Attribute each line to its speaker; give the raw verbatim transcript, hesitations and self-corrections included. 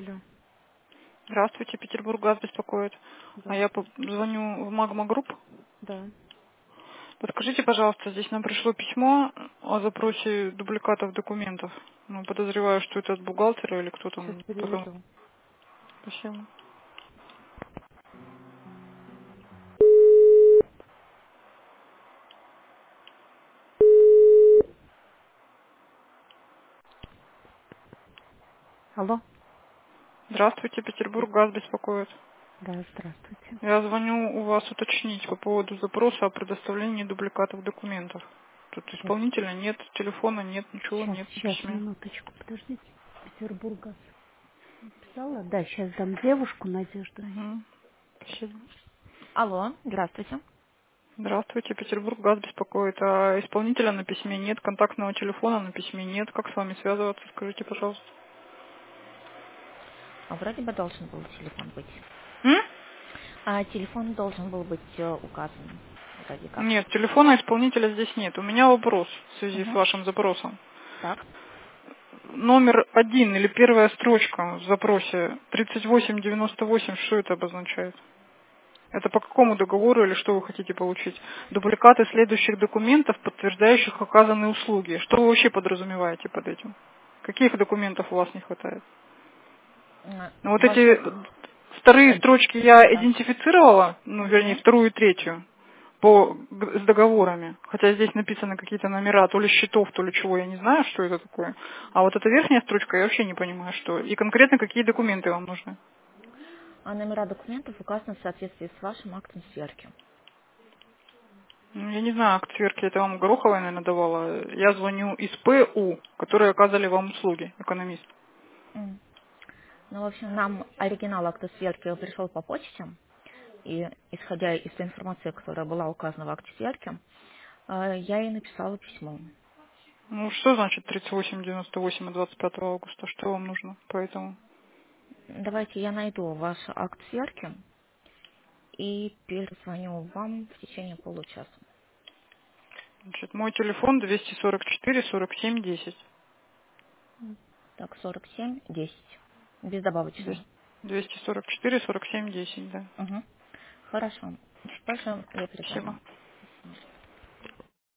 Speaker 1: Алло,
Speaker 2: Здравствуйте, Петербург-Газ беспокоит. А я по-
Speaker 1: здравствуйте.
Speaker 2: звоню в Магма Групп.
Speaker 1: Да,
Speaker 2: Подскажите, пожалуйста, здесь нам пришло письмо о запросе дубликатов документов. Ну, подозреваю, что это от бухгалтера или кто
Speaker 1: сейчас
Speaker 2: там. Потом...
Speaker 1: переведу.
Speaker 2: Спасибо.
Speaker 1: Алло?
Speaker 2: Здравствуйте, Петербург-Газ беспокоит.
Speaker 1: Да, здравствуйте.
Speaker 2: Я звоню у вас уточнить по поводу запроса о предоставлении дубликатов документов. Тут
Speaker 1: Сейчас,
Speaker 2: исполнителя нет, телефона нет, ничего
Speaker 1: сейчас,
Speaker 2: нет в
Speaker 1: сейчас,
Speaker 2: письме.
Speaker 1: минуточку, подождите. Петербурга написала? Да, сейчас дам девушку Надежду.
Speaker 2: Мгм. Спасибо.
Speaker 1: Алло, здравствуйте.
Speaker 2: Здравствуйте, Петербург-Газ беспокоит. А исполнителя на письме нет, контактного телефона на письме нет. Как с вами связываться, скажите, пожалуйста.
Speaker 1: А вроде бы должен был телефон быть.
Speaker 2: М?
Speaker 1: А телефон должен был быть э, указан. Вроде как.
Speaker 2: Нет, телефона исполнителя здесь нет. У меня вопрос в связи с
Speaker 1: Угу.
Speaker 2: вашим запросом.
Speaker 1: Так.
Speaker 2: Номер один или первая строчка в запросе тридцать восемь девяносто восемь, что это обозначает? Это по какому договору или что вы хотите получить? Дубликаты следующих документов, подтверждающих оказанные услуги. Что вы вообще подразумеваете под этим? Каких документов у вас не хватает?
Speaker 1: М,
Speaker 2: Ну, вот эти
Speaker 1: Ваших...
Speaker 2: вторые
Speaker 1: э,
Speaker 2: строчки я
Speaker 1: Так.
Speaker 2: идентифицировала, ну, вернее,
Speaker 1: Угу.
Speaker 2: вторую и третью по, г- с договорами. Хотя здесь написаны какие-то номера, то ли счетов, то ли чего, я не знаю, что это такое. А вот эта верхняя строчка, я вообще не понимаю, что. И конкретно какие документы вам нужны.
Speaker 1: А номера документов указаны в соответствии с вашим актом сверки.
Speaker 2: Ну, я не знаю, акт сверки, это вам Гороховая, наверное, давала. Я звоню из ПУ, которые оказали вам услуги, экономист.
Speaker 1: М. Ну, в общем, нам оригинал акта сверки пришел по почте. И исходя из той информации, которая была указана в акте сверки, э, я ей написала письмо.
Speaker 2: Ну, что значит тридцать восемь девяносто восемь от двадцать пятого августа? Что вам нужно по этому?
Speaker 1: Давайте я найду ваш акт сверки и перезвоню вам в течение получаса.
Speaker 2: Значит, мой телефон двести сорок четыре сорок семь десять.
Speaker 1: Так, сорок семь десять. Без добавочного.
Speaker 2: двести двести сорок четыре сорок семь десять, да.
Speaker 1: Угу. Хорошо. Позже я перезвоню.
Speaker 2: Спасибо.